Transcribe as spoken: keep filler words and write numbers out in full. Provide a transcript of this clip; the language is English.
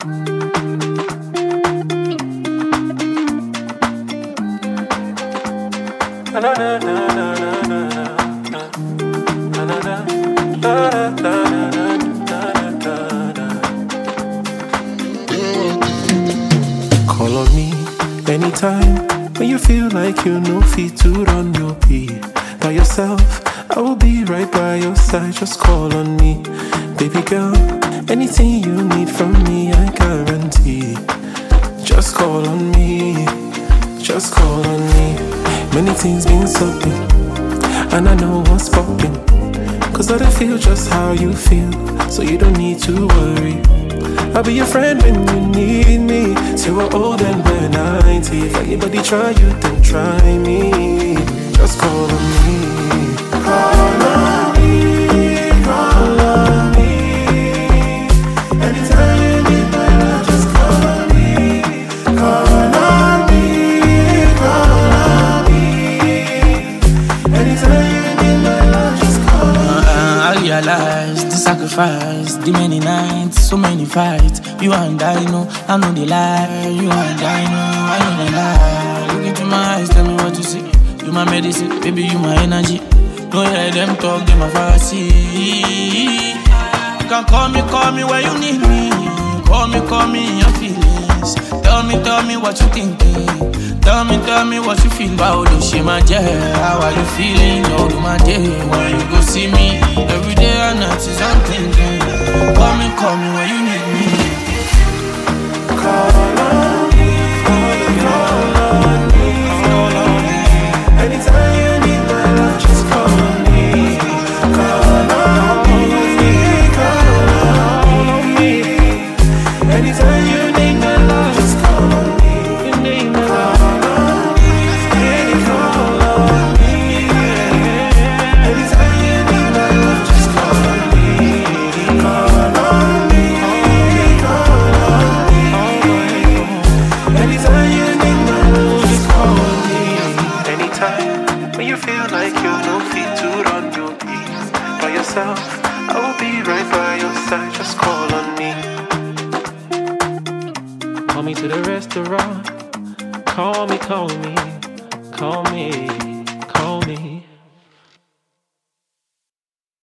Call on me anytime when you feel like you know fit to run your pee. By yourself, I will be right by your side. Just call on me, baby girl. Anything you need from me, I guarantee. Just call on me, just call on me. Many things been sucking, and I know what's popping. Cause I don't feel just how you feel, so you don't need to worry. I'll be your friend when you need me. Till we're old and we're ninety. If anybody try you, then try me. Just call on me. Call on me, call on me. Anytime you need my love, just call on me. Call on me, call on me. Anytime you need my love, just call on me. uh, I realize the sacrifice, the many nights, so many fights. You and I know, I know the lie. You and I know, I know the lie. Look into my eyes, tell me what you see. You my medicine, baby, you my energy. No hear them talk, they my fancy. You can call me, call me where you need me. Call me, call me in your feelings. Tell me, tell me what you thinking. Tell me, tell me what you feel. How do she my jet? How are you feeling? How do my day? When you go see me, every day and night is I'm thinking. Call me, call me when you need me. Call on me, call on me, call on me. Anytime you need my love, just call on me. Call on me, call on me. Anytime you need my love, just call on me. You need my love. Call on me, call on me. Anytime you need my love, just call on me. Call on me, call on me. Anytime you need my love, just call on me. Anytime when you feel like you know fit to run your peace by yourself, I will be right by your side. Just call on me. Call me to the restaurant. Call me, call me, call me, call me.